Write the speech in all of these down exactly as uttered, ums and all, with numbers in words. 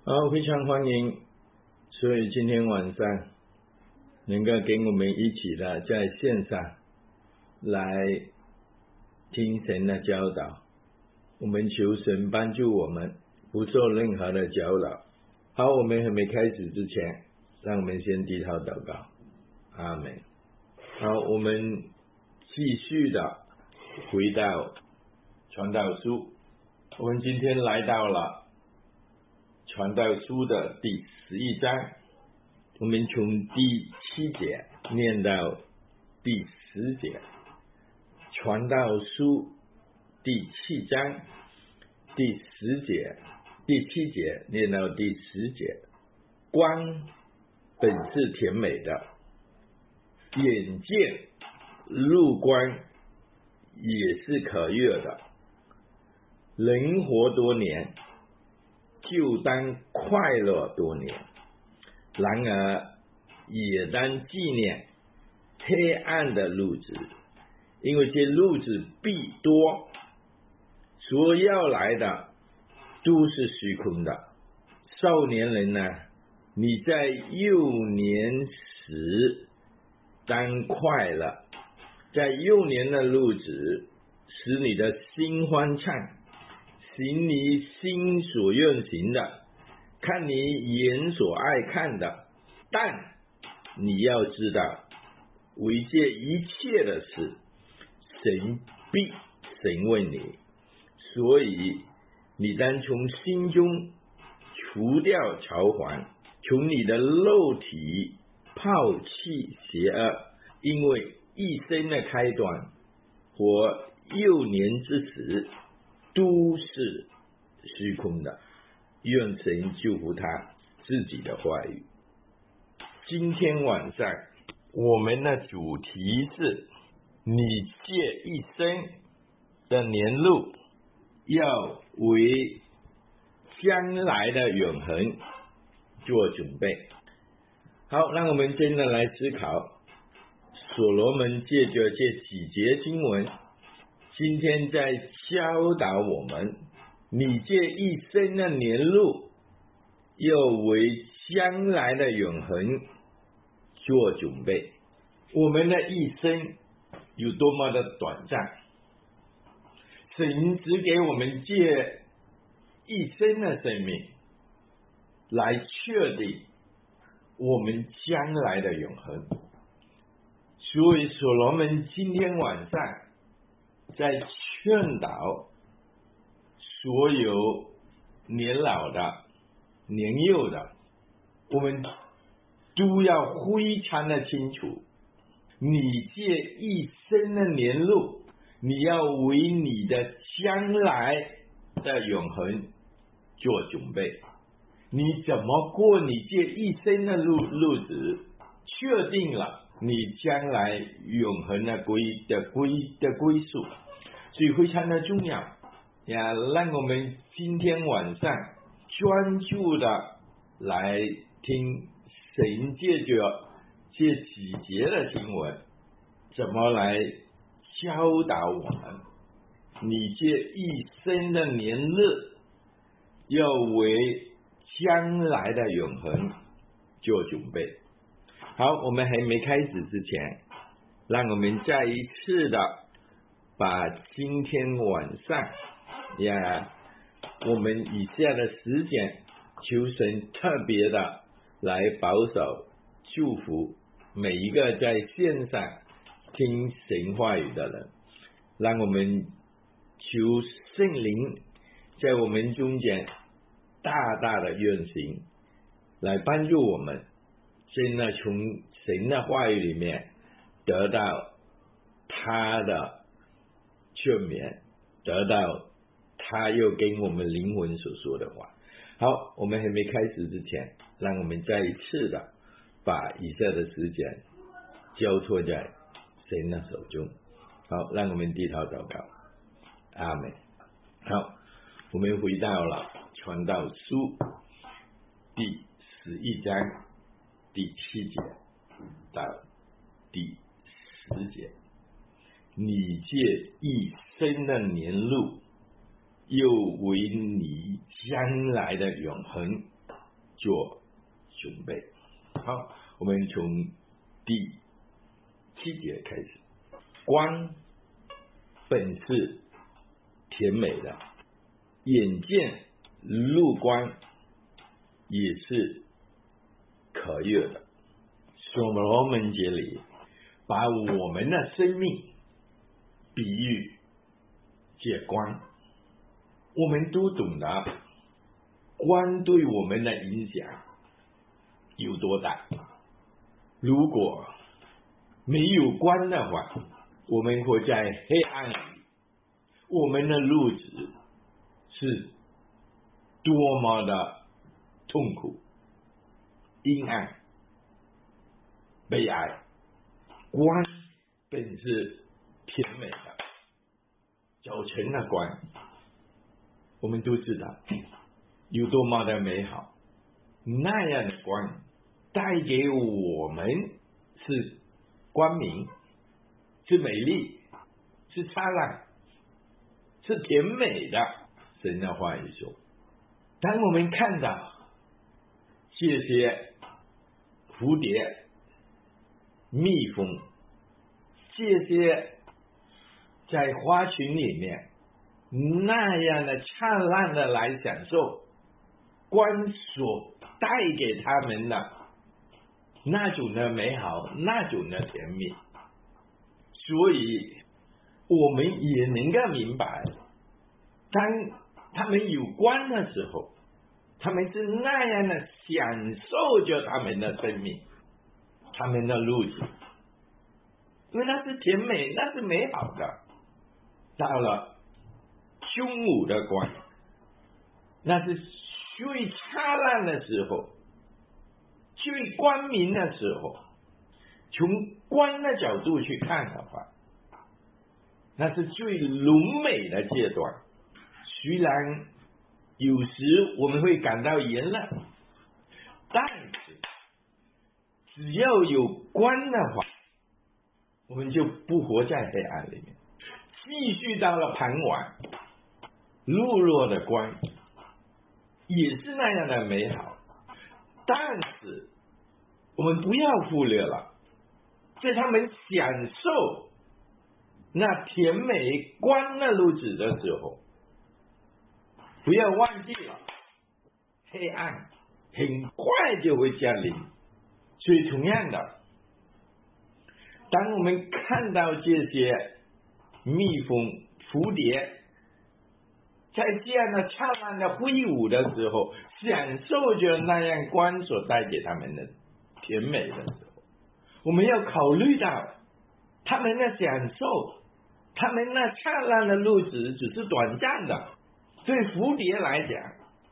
好，非常欢迎。所以今天晚上能够跟我们一起的在线上来听神的教导，我们求神帮助我们不受任何的搅扰。好，我们还没开始之前，让我们先低头祷告。阿们。好，我们继续的回到传道书，我们今天来到了传道书的第十一章，我们从第七节念到第十节。传道书第七章第十节，第七节念到第十节。光本是甜美的，眼见入光也是可悦的。人活多年，就当快乐多年，然而也当纪念黑暗的日子，因为这日子必多，所要来的都是虚空的。少年人呢，你在幼年时当快乐，在幼年的日子使你的心欢畅，行你心所愿行的，看你眼所爱看的。但你要知道，为这一切的事，神必审问你，所以你当从心中除掉嘲谎，从你的肉体抛弃邪恶，因为一生的开端和幼年之时都是虚空的。愿神祝福他自己的话语。今天晚上我们的主题是你这一生的年路要为将来的永恒做准备。好，让我们真的来思考所罗门借着这几节经文，今天在教导我们，你这一生的年路要为将来的永恒做准备。我们的一生有多么的短暂，神只给我们这一生的生命来确定我们将来的永恒。所以所罗门今天晚上在劝导所有年老的年幼的，我们都要非常的清楚，你这一生的年路，你要为你的将来的永恒做准备。你怎么过你这一生的路日子，确定了你将来永恒的归的归的归宿，所以非常的重要呀！让我们今天晚上专注的来听神借着这几节的经文，怎么来教导我们，你这一生的年日要为将来的永恒做准备。好，我们还没开始之前，让我们再一次的把今天晚上呀我们以下的时间，求神特别的来保守祝福每一个在线上听神话语的人，让我们求圣灵在我们中间大大的运行，来帮助我们真的从神的话语里面得到他的劝勉，得到他又跟我们灵魂所说的话。好，我们还没开始之前，让我们再一次的把以下的时间交托在神的手中。好，让我们低头祷告。阿们。好，我们回到了传道书第十一章第七节到第十节。你这一生的年路，又为你将来的永恒做准备。好，我们从第七节开始。光本是甜美的，眼见入光也是可悦的。所罗门节里把我们的生命比喻借光，我们都懂得光对我们的影响有多大。如果没有光的话，我们活在黑暗里，我们的日子是多么的痛苦、阴暗、悲哀。光本是甜美的，早晨的光我们都知道有多么的美好，那样的光带给我们是光明，是美丽，是灿烂，是甜美的。神的话语说，当我们看到这些蝴蝶、蜜蜂，这些在花群里面那样的灿烂的来享受光所带给他们的那种的美好，那种的甜蜜，所以我们也能够明白，当他们有光的时候，他们是那样的享受着他们的生命，他们的日子，因为那是甜美，那是美好的。到了中午的光，那是最灿烂的时候，最光明的时候。从光的角度去看的话，那是最浓美的阶段。虽然有时我们会感到炎热，但是只要有光的话，我们就不活在黑暗里面。继续到了傍晚，日落的光也是那样的美好，但是我们不要忽略了，在他们享受那甜美光的日子的时候，不要忘记了黑暗很快就会降临。所以同样的，当我们看到这些蜜蜂、蝴蝶在这样的灿烂的挥舞的时候，享受着那样光所带给他们的甜美的时候，我们要考虑到他们的享受，他们那灿烂的日子只是短暂的。对蝴蝶来讲，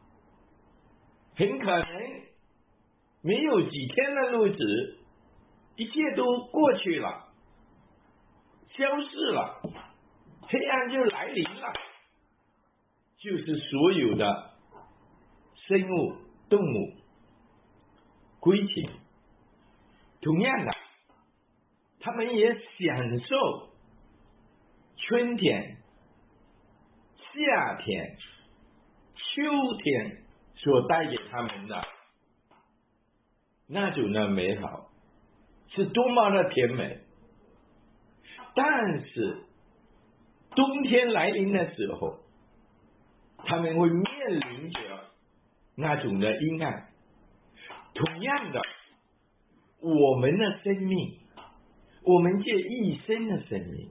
很可能没有几天的日子，一切都过去了，消失了，黑暗就来临了。就是所有的生物、动物、龟禽，同样的，他们也享受春天、夏天、秋天所带给他们的那种的美好，是多么的甜美。但是冬天来临的时候，他们会面临着那种的阴暗。同样的，我们的生命，我们这一生的生命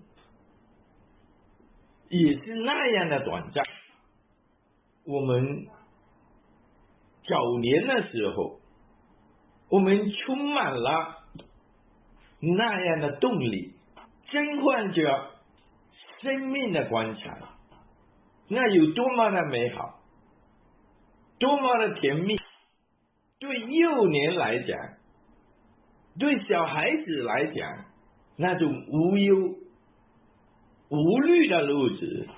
也是那样的短暂。我们早年的时候，我们充满了那样的动力，珍唤着生命的光彩，那有多么的美好，多么的甜蜜。对幼年来讲，对小孩子来讲，那种无忧无虑的日子，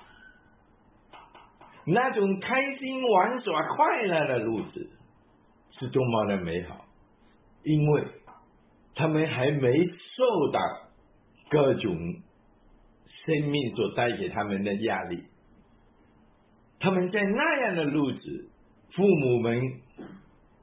那种开心玩耍快乐的日子，是多么的美好。因为他们还没受到各种生命所带给他们的压力，他们在那样的日子，父母们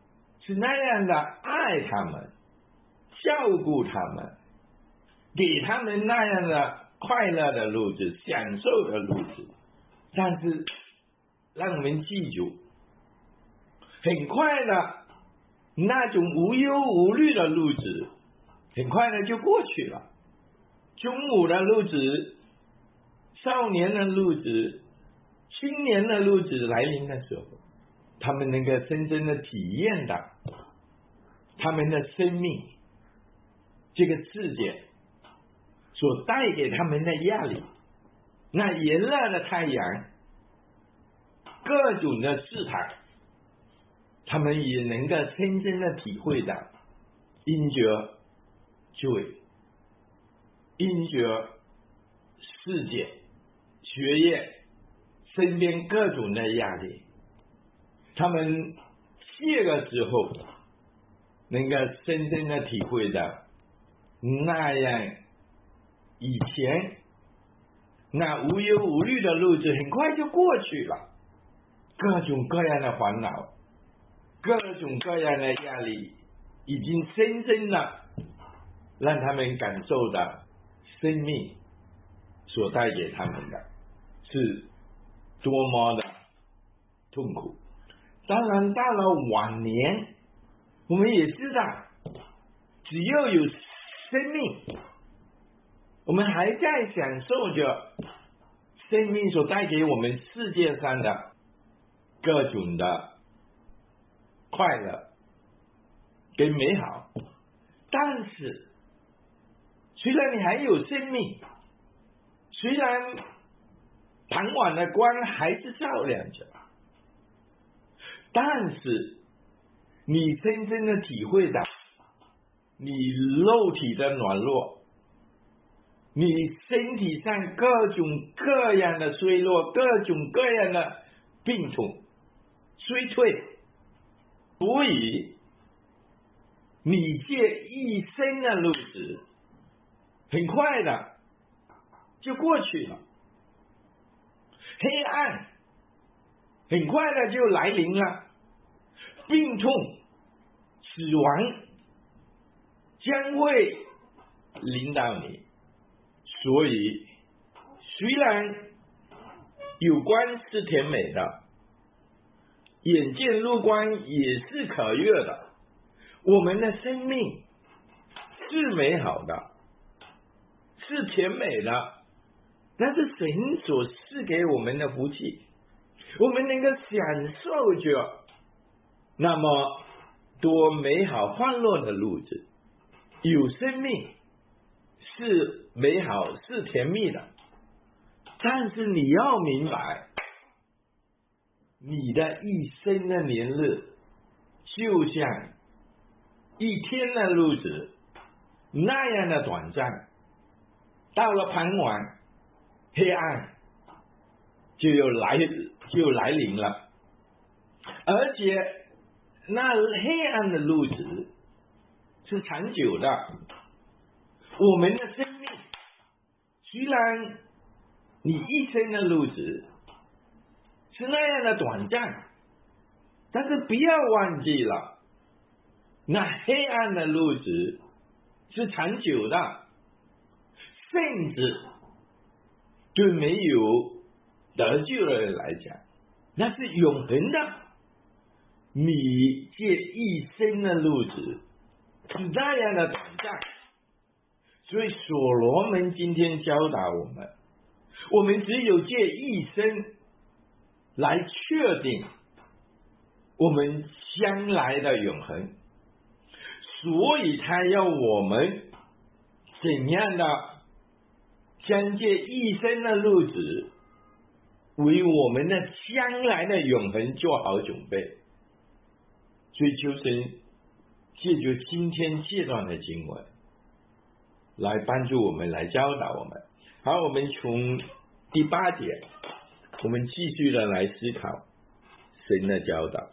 是那样的爱他们，照顾他们，给他们那样的快乐的日子，享受的日子。但是让我们记住，很快的那种无忧无虑的日子很快的就过去了。中午的日子，少年的日子，青年的日子来临的时候，他们能够真正的体验到他们的生命，这个世界所带给他们的压力，那炎热的太阳，各种的试探，他们也能够真正的体会到因着罪，因着世界、学业、身边各种的压力，他们这个时候能够真正的体会到那样以前那无忧无虑的日子很快就过去了，各种各样的烦恼，各种各样的压力已经深深的让他们感受到生命所带给他们的是多么的痛苦。当然到了晚年，我们也知道只要有生命，我们还在享受着生命所带给我们世界上的各种的快乐跟美好。但是虽然你还有生命，虽然傍晚的光还是照亮着，但是你真正的体会到你肉体的软弱，你身体上各种各样的衰弱，各种各样的病痛衰退，所以你这一生的日子很快的就过去了，黑暗很快的就来临了，病痛、死亡将会临到你。所以虽然有光是甜美的，眼见入光也是可悦的，我们的生命是美好的，是甜美的，那是神所赐给我们的福气，我们能够享受着那么多美好欢乐的日子。有生命是美好，是甜蜜的，但是你要明白，你的一生的年日就像一天的日子那样的短暂，到了傍晚，黑暗就有来就来临了，而且那黑暗的日子是长久的。我们的生命虽然你一生的日子是那样的短暂，但是不要忘记了，那黑暗的日子是长久的，甚至对没有得救的人来讲，那是永恒的。你这一生的日子是那样的短暂，所以所罗门今天教导我们，我们只有这一生来确定我们将来的永恒，所以他要我们怎样的将这一生的日子为我们的将来的永恒做好准备。所以求神借着今天这段的经文来帮助我们，来教导我们。好，我们从第八节我们继续的来思考神的教导。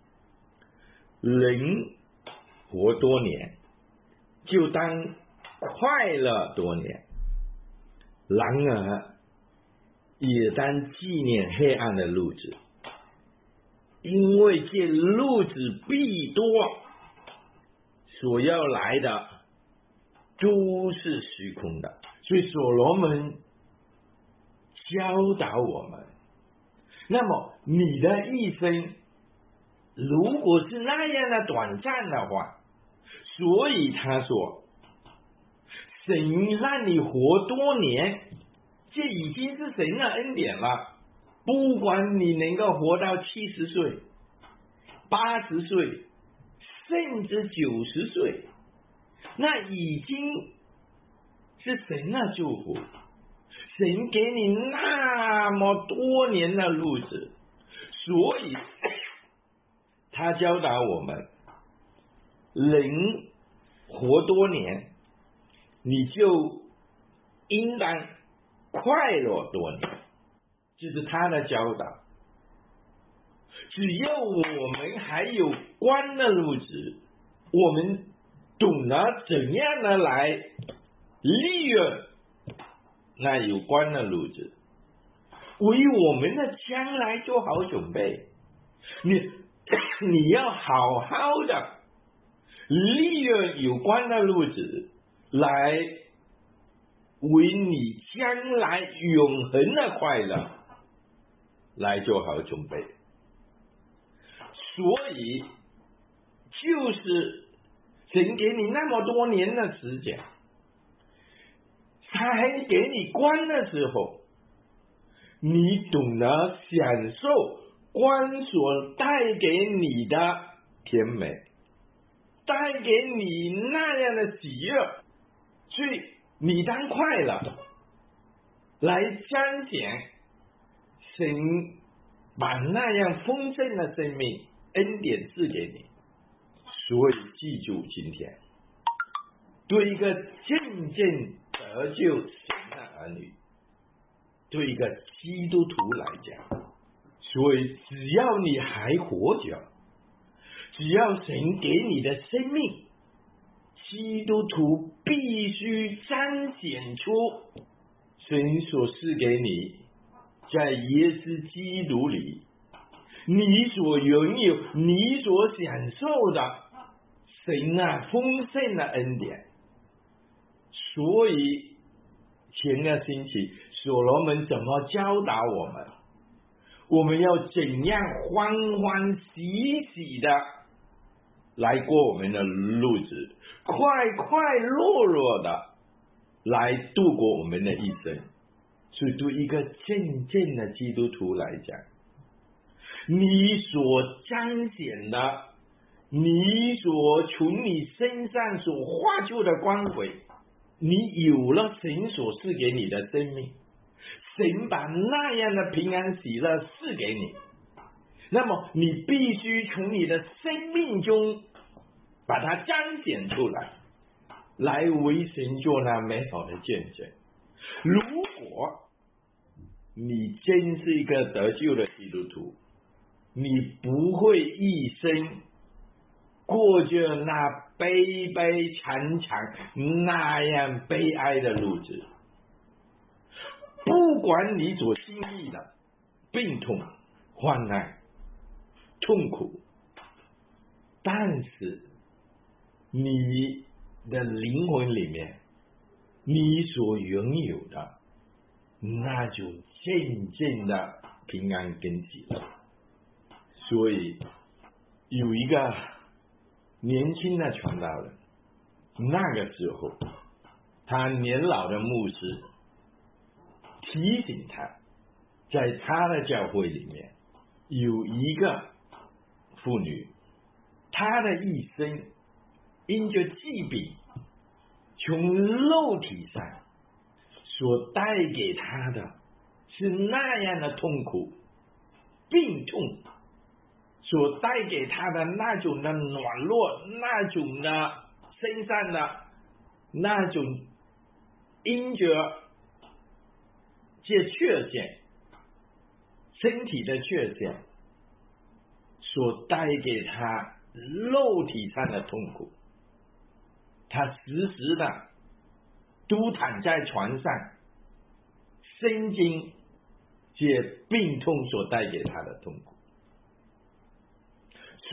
人活多年，就当快乐多年，然而也当纪念黑暗的日子。 因为这路子必多，所要来的都是虚空的。所以所罗门教导我们，那么你的一生如果是那样的短暂的话，所以他说神让你活多年，这已经是神的恩典了。不管你能够活到七十岁、八十岁，甚至九十岁，那已经是神的祝福。神给你那么多年的路子，所以他教导我们，人活多年，你就应当快乐多年，这是他的教导。只要我们还有光的路子，我们懂得怎样的来利用那有光的路子，为我们的将来做好准备。你你要好好的利用有光的路子，来为你将来永恒的快乐来做好准备。所以就是神给你那么多年的时间，他还给你光的时候，你懂得享受光所带给你的甜美，带给你那样的喜悦，所以你当快乐来彰显神把那样丰盛的生命恩典赐给你。所以记住今天，对一个真正得救神的儿女，对一个基督徒来讲，所以只要你还活着，只要神给你的生命，基督徒必须彰显出神所赐给你在耶稣基督里你所拥有你所享受的神啊丰盛的恩典。所以前个星期所罗门怎么教导我们，我们要怎样欢欢喜喜的来过我们的日子，快快乐乐的来度过我们的一生。所以对一个真正的基督徒来讲，你所彰显的，你所从你身上所画出的光辉，你有了神所赐给你的生命，神把那样的平安喜乐赐给你，那么你必须从你的生命中把它彰显出来，来为神做那美好的见证。如果你真是一个得救的基督徒，你不会一生过着那悲悲惨惨那样悲哀的日子。不管你所经历的病痛、患难、痛苦，但是你的灵魂里面你所拥有的那种真正的平安跟喜乐。所以有一个年轻的传道人，那个时候他年老的牧师提醒他，在他的教会里面有一个妇女，她的一生因着疾病从肉体上所带给他的是那样的痛苦，病痛所带给他的那种的软弱，那种的身上的那种因着这缺陷，身体的缺陷所带给他肉体上的痛苦，他时时的都躺在床上，身经这病痛所带给他的痛苦。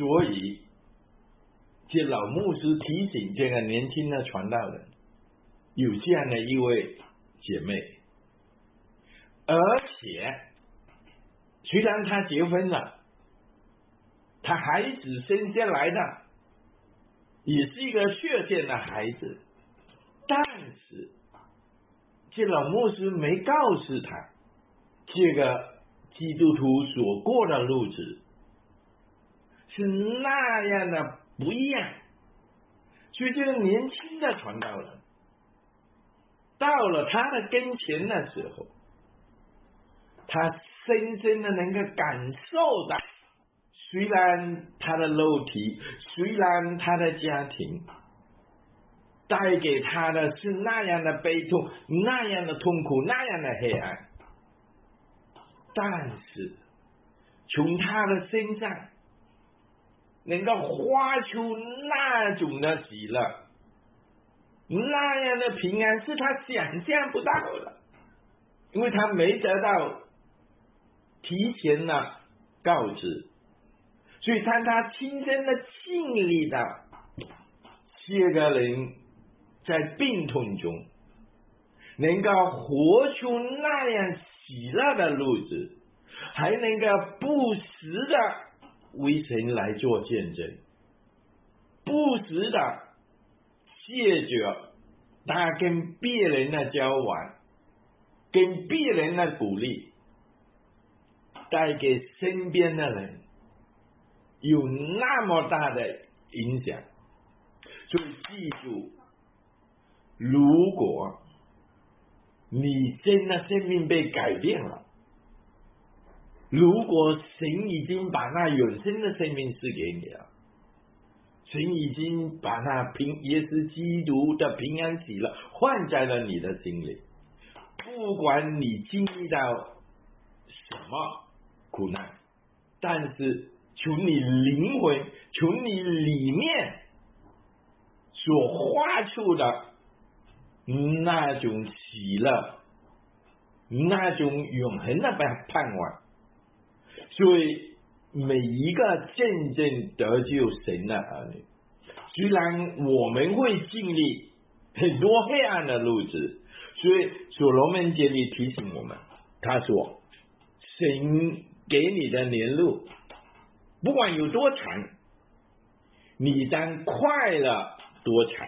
所以这老牧师提醒这个年轻的传道人，有这样的一位姐妹，而且虽然她结婚了，她孩子生下来的也是一个血见的孩子，但是这老牧师没告诉他这个基督徒所过的日子是那样的不一样。所以这个年轻的传道人到了他的跟前的时候，他深深的能够感受到，虽然他的肉体，虽然他的家庭带给他的是那样的悲痛，那样的痛苦，那样的黑暗，但是从他的身上能够发出那种的喜乐，那样的平安是他想象不到的，因为他没得到提前的告知，所以当他亲身的经历到这个人在病痛中能够活出那样喜乐的日子，还能够不时的为神来做见证，不时的借着他跟别人的交往，跟别人的鼓励，带给身边的人有那么大的影响。所以记住，如果你真的生命被改变了，如果神已经把那永生的生命赐给你了，神已经把那平耶稣基督的平安喜乐换在了你的心里，不管你经历到什么苦难，但是从你灵魂，从你里面所发出的那种喜乐，那种永恒的盼望。所以每一个真正得救神的儿女，虽然我们会经历很多黑暗的日子，所以所罗门这里提醒我们，他说神给你的年路不管有多长，你当快乐多长。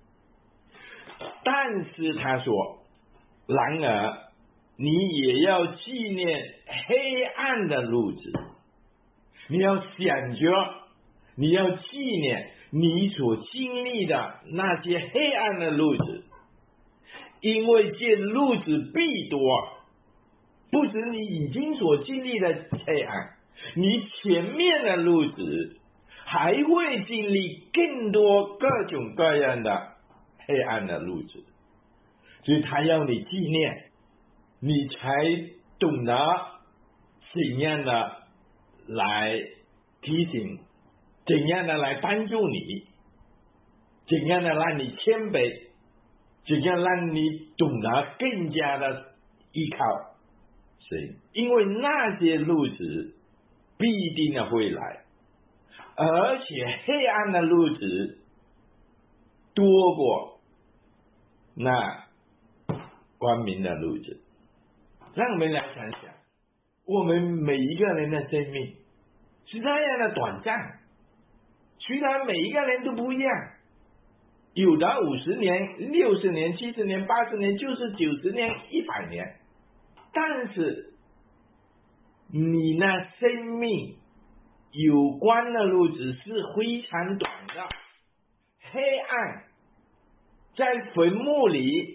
但是他说，然而你也要纪念黑暗的日子，你要想着，你要纪念你所经历的那些黑暗的日子，因为这日子必多，不止你已经所经历的黑暗，你前面的日子还会经历更多各种各样的黑暗的日子。所以他要你纪念，你才懂得怎样的来提醒，怎样的来帮助你，怎样的让你谦卑，怎样让你懂得更加的依靠神，因为那些日子必定的会来，而且黑暗的日子多过那光明的日子。让我们来想想，我们每一个人的生命是那样的短暂，虽然每一个人都不一样，有的五十年、六十年、七十年、八十年，就是九十年、一百年，但是你那生命有关的日子是非常短的。黑暗在坟墓里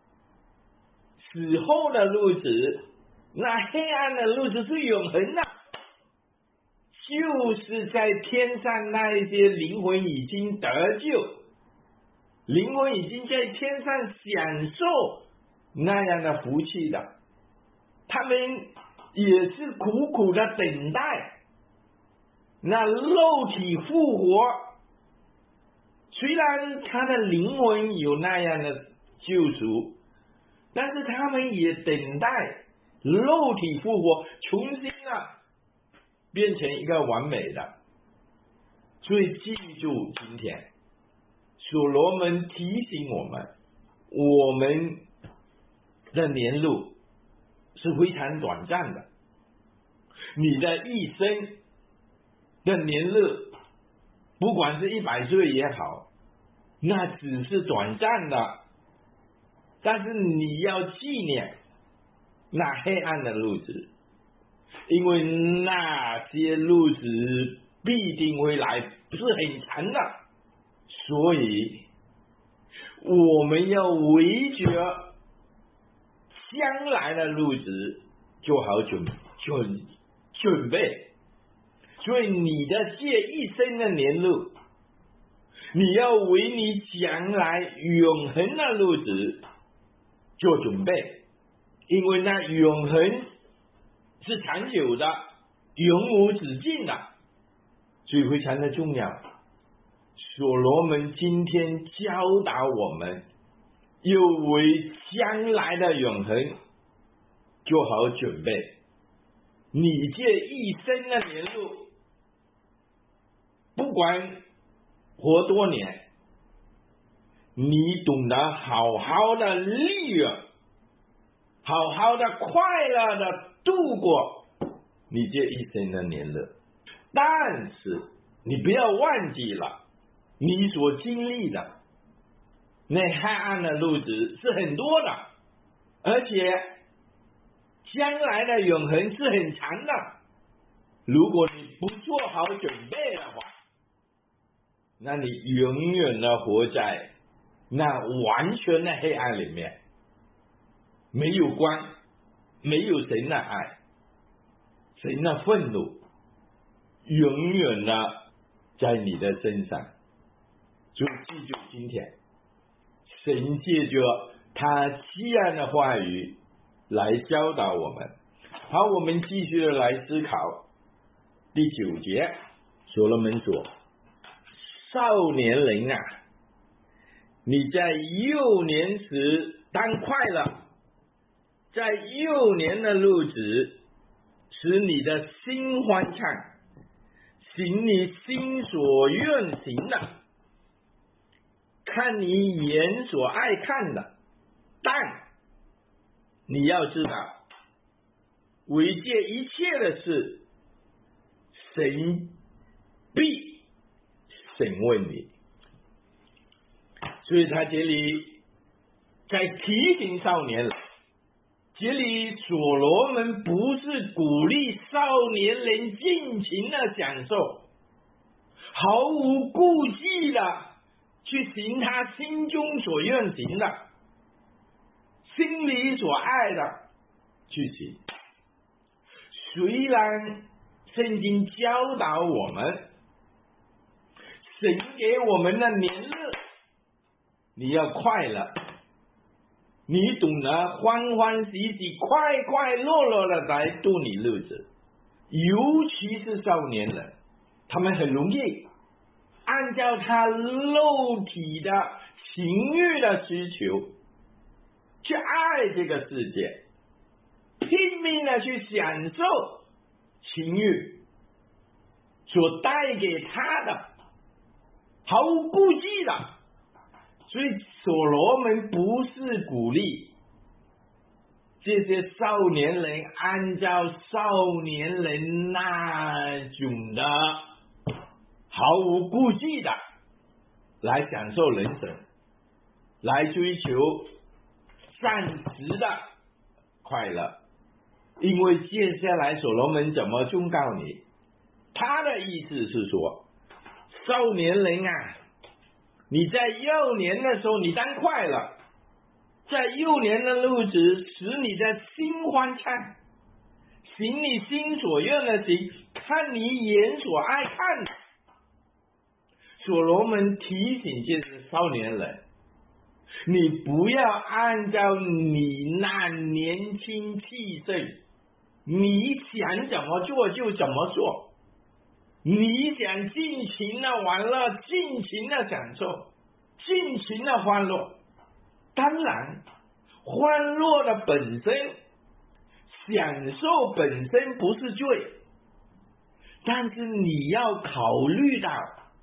死后的日子，那黑暗的日子是永恒的，就是在天上那一些灵魂已经得救，灵魂已经在天上享受那样的福气的，他们也是苦苦的等待那肉体复活。虽然他的灵魂有那样的救赎，但是他们也等待肉体复活，重新的变成一个完美的。 所以记住今天所罗门提醒我们，我们的年路是非常短暂的，你的一生的年日，不管是一百岁也好，那只是短暂的，但是你要纪念那黑暗的日子，因为那些日子必定会来，不是很长的，所以我们要围着将来的日子做好准准准备。所以你的这一生的年路，你要为你将来永恒的日子做准备，因为那永恒是长久的，永无止境的，所以非常的重要。所罗门今天教导我们，要为将来的永恒做好准备。你这一生的年路，不管活多年，你懂得好好的利用，好好的快乐的度过你这一生的年日。但是你不要忘记了，你所经历的那黑暗的日子是很多的，而且将来的永恒是很长的。如果你不做好准备的话，那你永远的活在那完全的黑暗里面，没有光，没有神的爱，神的愤怒永远的在你的身上。就记住今天神借着他既然的话语来教导我们。好，我们继续的来思考第九节，所罗门说，少年人啊，你在幼年时当快乐，在幼年的日子使你的心欢畅，行你心所愿行的，看你眼所爱看的。但你要知道，为这一切的事，神必审问你。所以他这里在提醒少年人，这里所罗门不是鼓励少年人尽情的享受，毫无顾忌的去行他心中所愿行的，心里所爱的去行。虽然圣经教导我们，神给我们的年日你要快乐，你懂得欢欢喜喜快快乐乐的来度你日子，尤其是少年人，他们很容易按照他肉体的情欲的需求去爱这个世界，拼命的去享受情欲所带给他的，毫无顾忌的。所以所罗门不是鼓励这些少年人按照少年人那种的毫无顾忌的来享受人生，来追求暂时的快乐。因为接下来所罗门怎么忠告你，他的意思是说，少年人啊，你在幼年的时候你当快乐，在幼年的日子使你的心欢畅，行你心所愿的行，看你眼所爱看的。所罗门提醒这些少年人，你不要按照你那年轻气盛，你想怎么做就怎么做，你想尽情的玩乐，尽情的享受，尽情的欢乐。当然欢乐的本身，享受本身不是罪，但是你要考虑到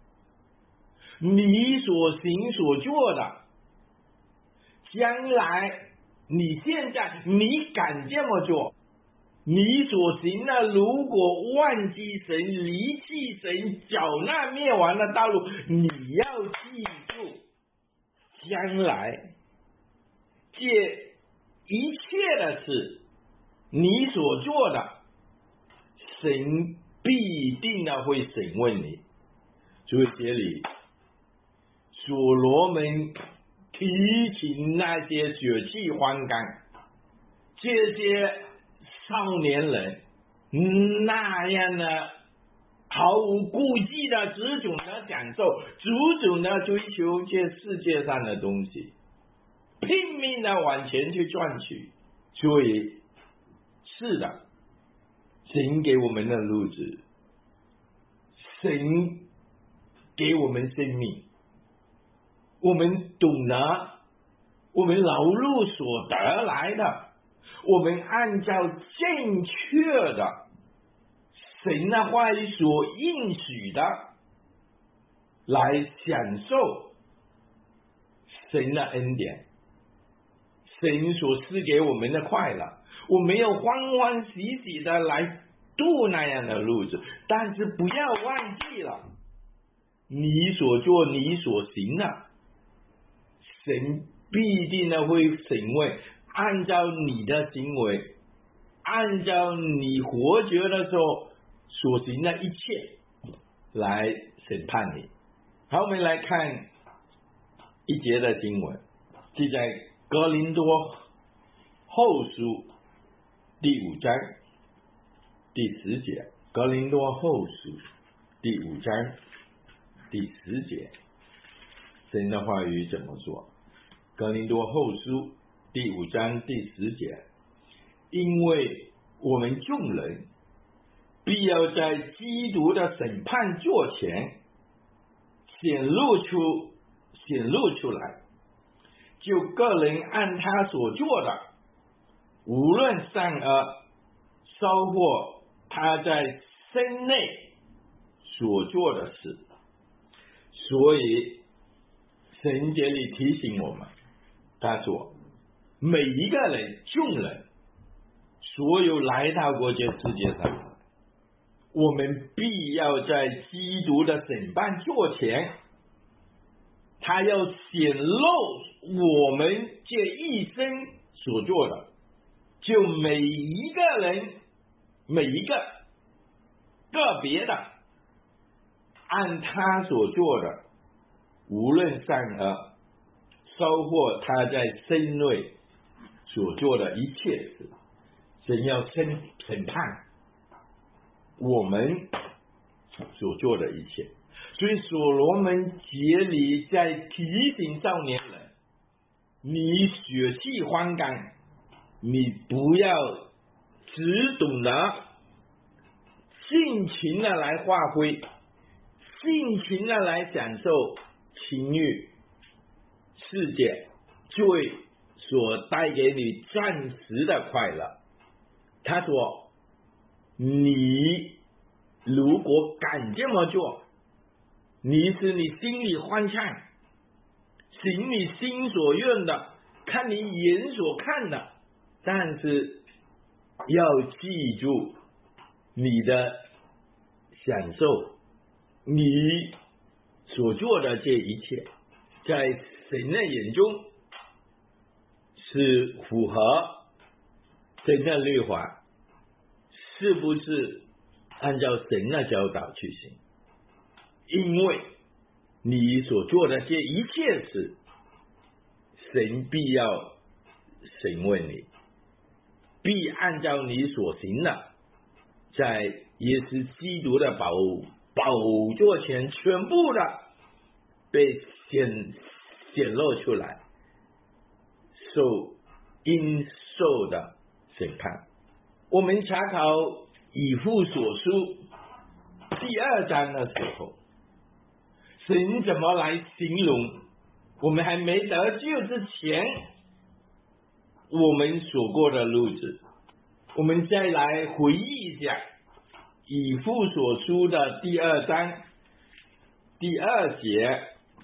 你所行所做的，将来你现在你敢这么做，你所行的如果忘记神、离弃神、缴纳灭亡的道路，你要记住，将来这一切的事，你所做的，神必定的会审问你。所以这里所罗门提醒那些血气方刚、这些少年人那样的毫无顾忌的只种的享受，只种的追求这世界上的东西，拼命的往前去赚取。所以是的，神给我们的路子，神给我们生命，我们懂得我们劳碌所得来的，我们按照正确的神的话语所应许的来享受神的恩典，神所赐给我们的快乐，我们要欢欢喜喜的来度那样的日子。但是不要忘记了，你所做你所行的，神必定的会审问，按照你的行为，按照你活着的时候所行的一切来审判你。好，我们来看一节的经文，记在哥林多后书第五章第十节。哥林多后书第五章第十节，神的话语怎么说？哥林多后书第五章第十节，因为我们众人必要在基督的审判座前显露出显露出来，就个人按他所做的，无论善恶，收获他在身内所做的事。所以神这里提醒我们，他说每一个人众人所有来到过这世界上，我们必要在基督的审判座前，他要显露我们这一生所做的，就每一个人每一个个别的按他所做的，无论善恶，收获他在身内所做的一切事。神要审审判我们所做的一切。所以所罗门节里在提醒少年人，你血气方刚，你不要只懂得尽情的来发挥，尽情的来享受情欲世界罪所带给你暂时的快乐。他说你如果敢这么做，你使你心里欢畅，行你心所愿的，看你眼所看的，但是要记住你的享受，你所做的这一切在神的眼中是符合神的律法，是不是按照神的教导去行？因为你所做的这一切事，神必要审问你，必按照你所行的，在耶稣基督的宝宝座前全部的被显显露出来，受应受的审判。我们查考以弗所书第二章的时候，神怎么来形容我们还没得救之前我们所过的日子？我们再来回忆一下以弗所书的第二章第二节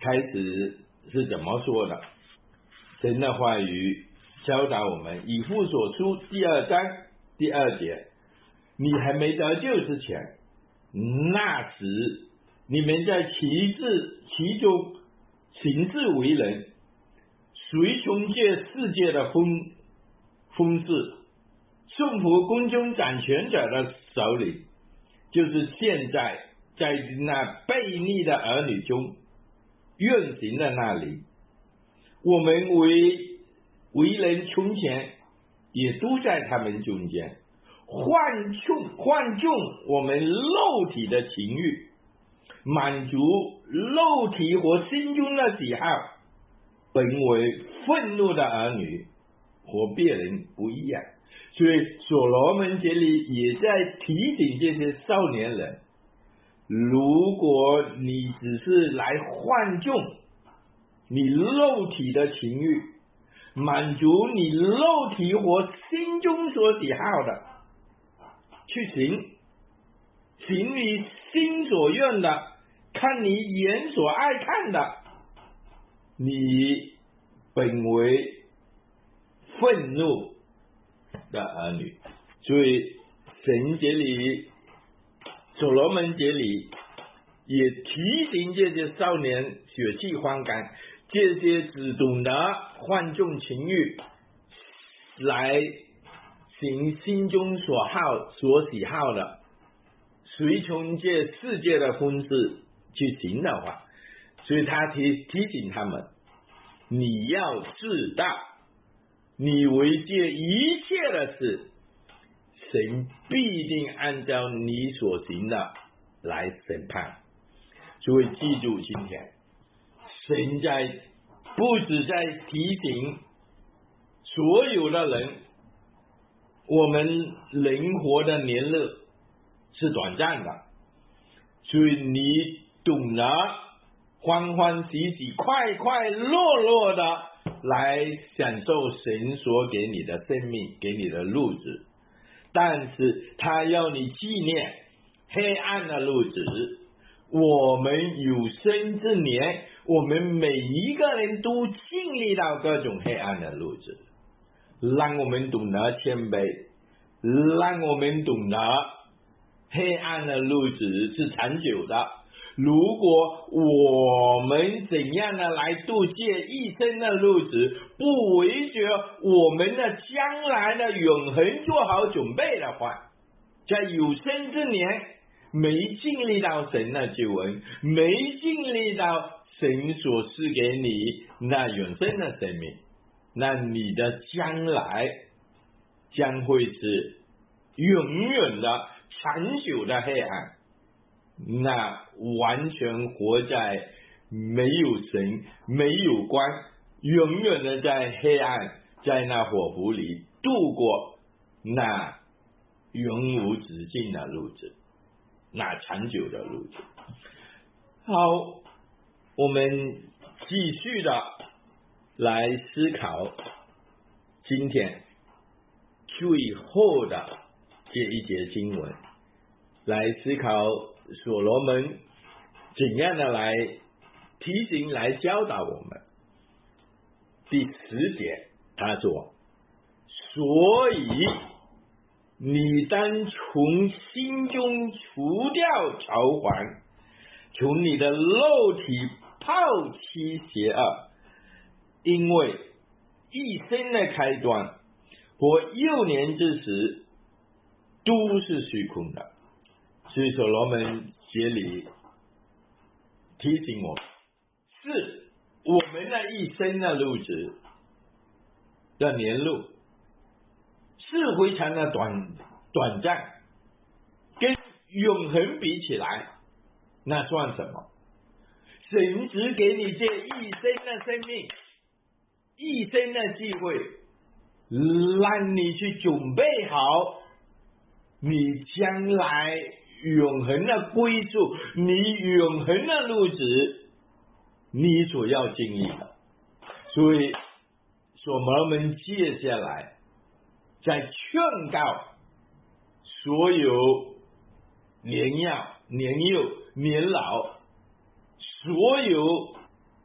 开始是怎么说的？神的话语教导我们，以弗所书第二章第二节，你还没得救之前，那时你们在其志其中行事为人，随从这世界的风风势，顺服宫中掌权者的手里，就是现在在那悖逆的儿女中运行的那里。我们为为人从前也都在他们中间，换纵换纵我们肉体的情欲，满足肉体和心中的喜好，本为愤怒的儿女，和别人不一样。所以所罗门节里也在提醒这些少年人，如果你只是来换纵你肉体的情欲，满足你肉体和心中所喜好的，去行行你心所愿的，看你眼所爱看的，你本为愤怒的儿女。所以神节里所罗门节里也提醒这些少年血气方刚，这些只懂得换纵情欲来行心中所好所喜好的，随从这世界的风势去行的话，所以他提提醒他们，你要知道，你为这一切的事，神必定按照你所行的来审判。所以记住，今天神在不只在提醒所有的人，我们人活的年日是短暂的，所以你懂得欢欢喜喜快快乐乐的来享受神所给你的生命，给你的日子。但是他要你纪念黑暗的日子，我们有生之年，我们每一个人都经历到各种黑暗的日子，让我们懂得谦卑，让我们懂得黑暗的日子是长久的。如果我们怎样的来度这一生的日子，不为着我们的将来的永恒做好准备的话，在有生之年没经历到神的救恩，没经历到神所赐给你那永生的生命，那你的将来将会是永远的长久的黑暗，那完全活在没有神没有光，永远的在黑暗，在那火湖里度过那永无止境的日子，那长久的日子。好，我们继续的来思考今天最后的这一节经文，来思考所罗门怎样的来提醒来教导我们。第十节他说，所以你当从心中除掉愁烦，从你的肉体抛弃邪恶，因为一生的开端和幼年之时都是虚空的。所以所罗门节里提醒我们，是我们的一生的日子的年路是非常的短短暂，跟永恒比起来，那算什么？神只给你这一生的生命，一生的机会，让你去准备好你将来永恒的归宿，你永恒的日子，你所要经历的。所以所罗门接下来在劝告所有年幼、年幼、年老，所有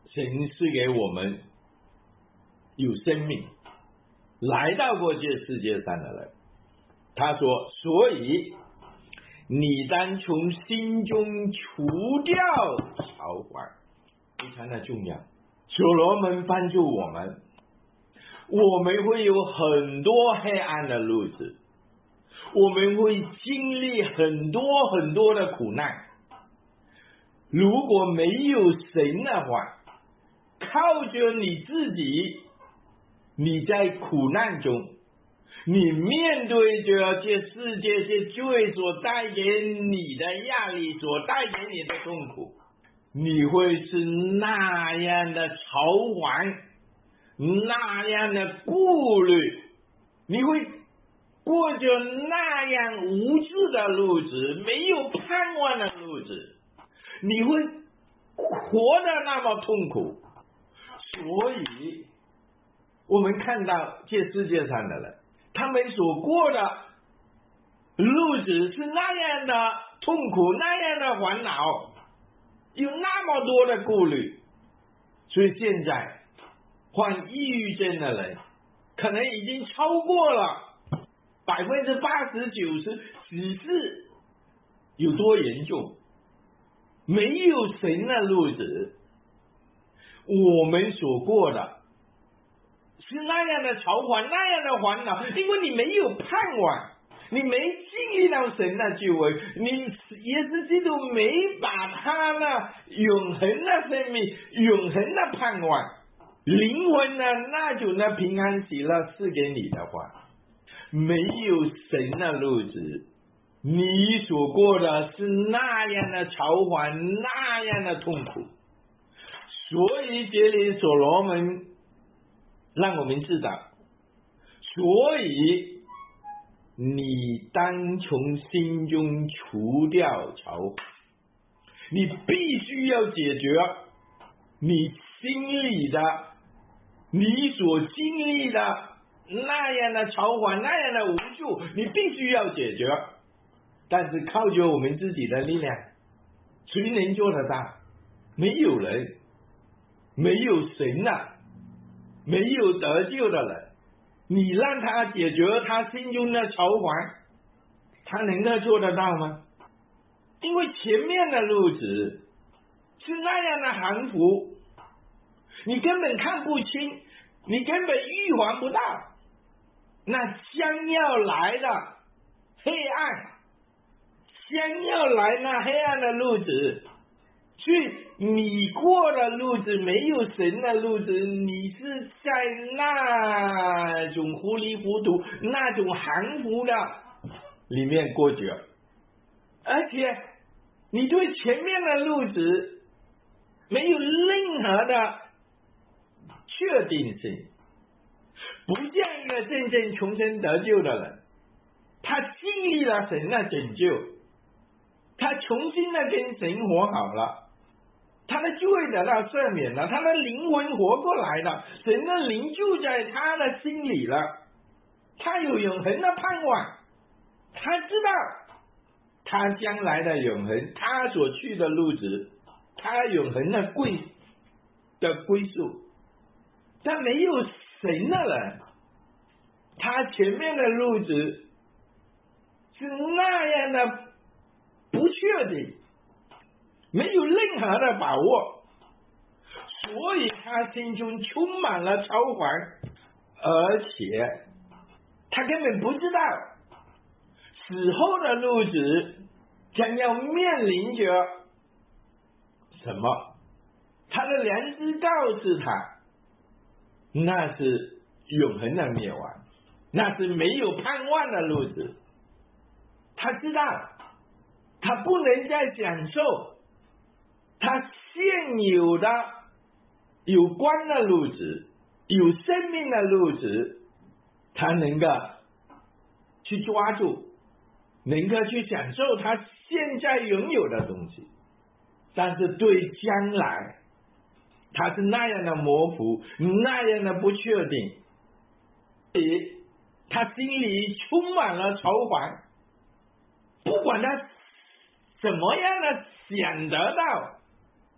神赐给我们有生命，来到过这世界上的人。他说，所以你当从心中除掉曹环，非常的重要。所罗门帮助我们，我们会有很多黑暗的日子，我们会经历很多很多的苦难。如果没有神的话，靠着你自己，你在苦难中，你面对着这世界这罪所带给你的压力，所带给你的痛苦，你会是那样的愁烦，那样的顾虑，你会过着那样无助的日子，没有盼望的日子，你会活得那么痛苦。所以我们看到这世界上的人，他们所过的日子是那样的痛苦，那样的烦恼，有那么多的顾虑。所以现在患抑郁症的人可能已经超过了百分之八十九十，只是有多严重？没有神的日子，我们所过的是那样的愁烦，那样的烦恼，因为你没有盼望，你没经历到神的救恩，你耶稣基督没把他那永恒的生命、永恒的盼望、灵魂的那种的平安喜乐赐给你的话，没有神的日子，你所过的是那样的愁烦，那样的痛苦。所以这里所罗门让我们知道，所以你当从心中除掉愁，你必须要解决你心里的，你所经历的那样的愁烦，那样的无助，你必须要解决。但是靠着我们自己的力量，谁能做得到？没有人，没有神啊，没有得救的人，你让他解决他心中的愁烦，他能够做得到吗？因为前面的日子是那样的含糊，你根本看不清，你根本预防不到那将要来的黑暗，将要来那黑暗的日子。所以你过的日子，没有神的日子，你是在那种糊里糊涂、那种含糊的里面过着，而且你对前面的日子没有任何的确定性，不像一个真正重生得救的人，他经历了神的拯救，他重新的跟神活好了，他的罪得到赦免了，他的灵魂活过来了，神的灵就在他的心里了，他有永恒的盼望，他知道他将来的永恒，他所去的路子，他永恒的归的归宿。但没有神的人，他前面的路子是那样的不确定，没有任何的把握，所以他心中充满了愁烦，而且他根本不知道死后的日子将要面临着什么。他的良知告诉他，那是永恒的灭亡，那是没有盼望的日子。他知道他不能再享受他现有的有关的日子，有生命的日子，他能够去抓住，能够去享受他现在拥有的东西。但是对将来，他是那样的模糊，那样的不确定，所以他心里充满了愁烦，不管他怎么样的想得到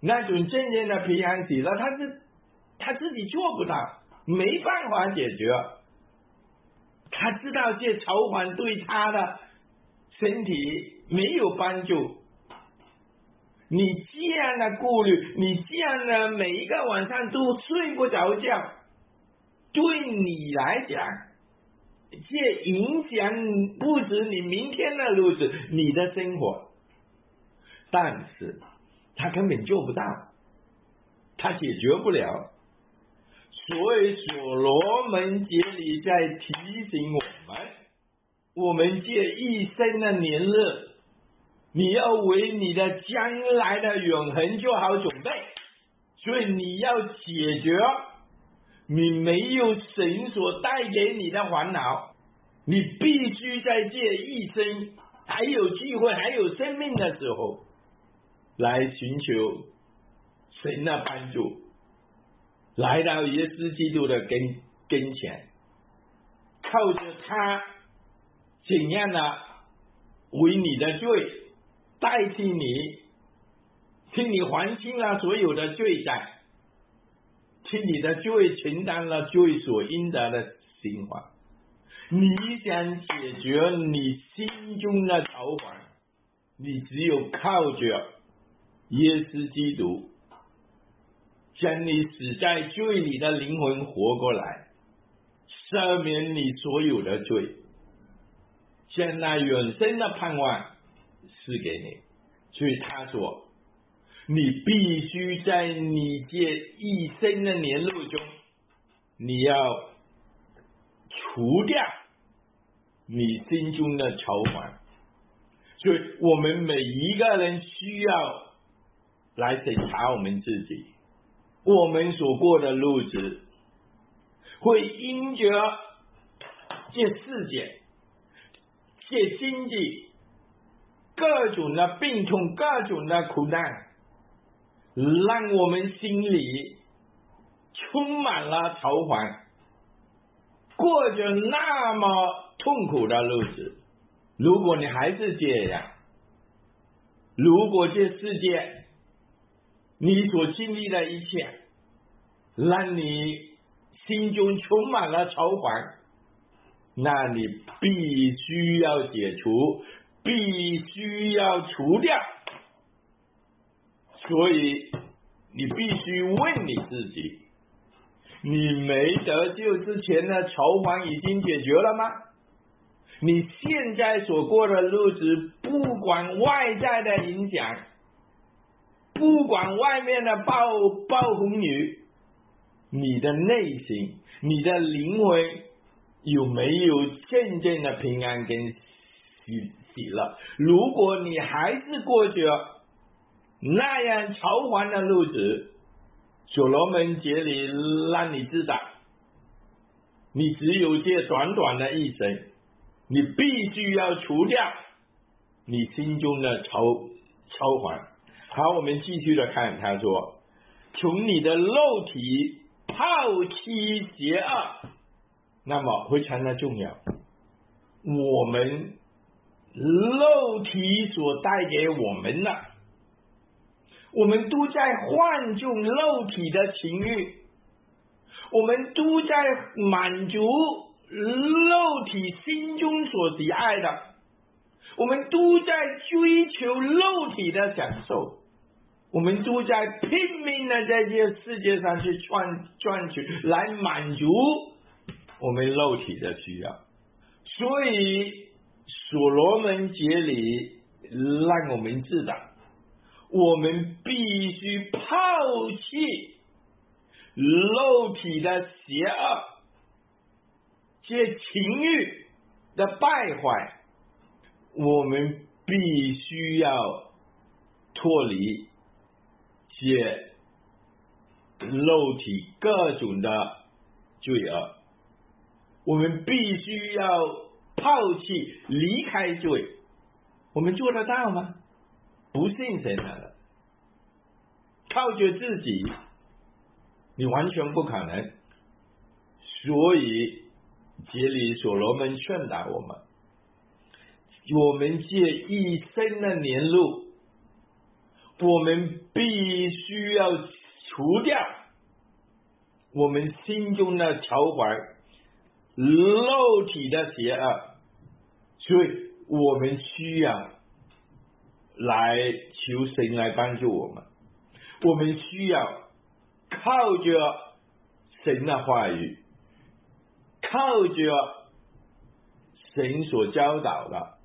那种真正的平安喜乐，他是他自己做不到，没办法解决。他知道这筹款对他的身体没有帮助。你这样的顾虑，你这样的每一个晚上都睡不着觉，对你来讲，这影响不止你明天的日子，你的生活。但是他根本做不到，他解决不了。所以所罗门节里在提醒我们，我们这一生的年日，你要为你的将来的永恒做好准备。所以你要解决你没有神所带给你的烦恼，你必须在这一生还有机会还有生命的时候来寻求神的帮助，来到耶稣基督的跟跟前，靠着他怎样的为你的罪代替你，替你还清了所有的罪债，替你的罪承担了罪所应得的刑罚。你想解决你心中的愁烦，你只有靠着耶稣基督将你死在罪里的灵魂活过来，赦免你所有的罪，将那永生的盼望赐给你。所以他说，你必须在你这一生的年路中，你要除掉你心中的愁烦。所以我们每一个人需要来检查我们自己，我们所过的日子会因着这世界、这经济、各种的病痛、各种的苦难，让我们心里充满了愁烦，过着那么痛苦的日子。如果你还是这样，如果这世界你所经历的一切让你心中充满了愁烦，那你必须要解除，必须要除掉。所以你必须问你自己，你没得救之前的愁烦已经解决了吗？你现在所过的日子，不管外在的影响，不管外面的暴暴风雨，你的内心、你的灵魂有没有真正的平安跟喜喜乐？如果你还是过着那样愁烦的日子，所罗门节里让你知道，你只有这短短的一生，你必须要除掉你心中的愁愁烦。好，我们继续的看，他说，从你的肉体抛弃邪恶，那么非常的重要。我们肉体所带给我们的，我们都在换纵肉体的情欲，我们都在满足肉体心中所喜爱的，我们都在追求肉体的享受，我们都在拼命的在这个世界上去赚赚取，来满足我们肉体的需要。所以所罗门节里让我们知道，我们必须抛弃肉体的邪恶，这情欲的败坏，我们必须要脱离这肉体各种的罪恶，我们必须要抛弃离开罪。我们做得到吗？不信神的，靠着自己你完全不可能。所以节里所罗门劝导我们，我们这一生的年路， 我们必须要除掉我们心中的条环，肉体的邪恶，所以我们需要来求神来帮助我们。我们需要靠着神的话语，靠着神所教导的，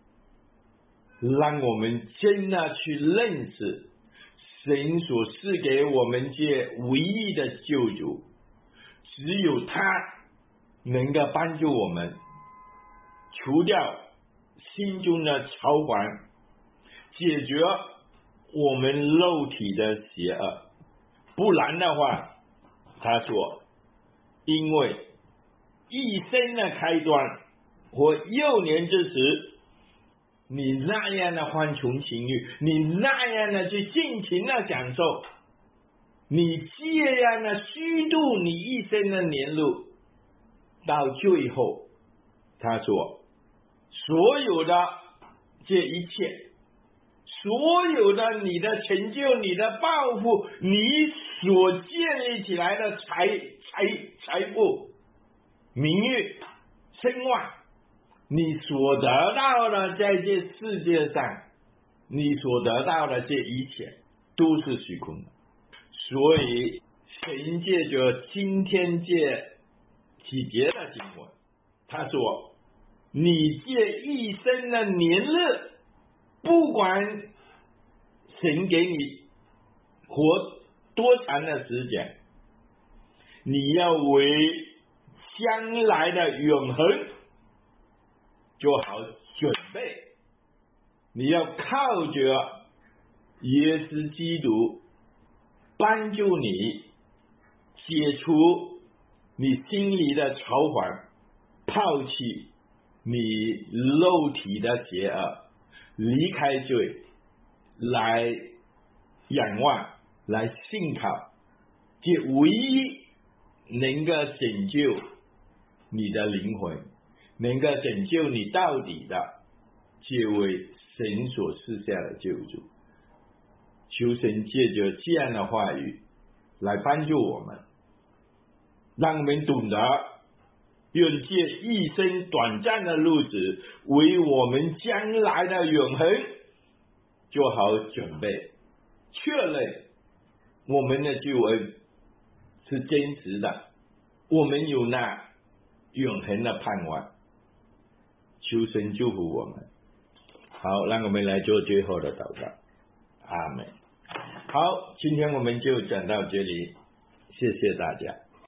让我们真的去认识神所赐给我们这唯一的救主，只有他能够帮助我们除掉心中的条环，解决我们肉体的邪恶。不然的话，他说，因为一生的开端或幼年之时，你那样的欢穷情欲，你那样的去尽情的享受，你这样的虚度你一生的年路，到最后他说，所有的这一切，所有的你的成就，你的抱负，你所建立起来的财财财富、名誉、声望，你所得到的在这世界上，你所得到的这一切都是虚空的。所以神借着今天这几节的经文，他说，你这一生的年日，不管神给你活多长的时间，你要为将来的永恒做好准备。你要靠着耶稣基督帮助你解除你心里的条环，抛弃你肉体的邪恶，离开罪，来仰望，来信靠这唯一能够拯救你的灵魂，能够拯救你到底的这位神所赐下的救主。求神借着这样的话语来帮助我们，让我们懂得用这一生短暂的日子为我们将来的永恒做好准备，确认我们的救恩是真实的，我们有那永恒的盼望。求神祝福我们。好，让我们来做最后的祷告。阿们。好，今天我们就讲到这里，谢谢大家。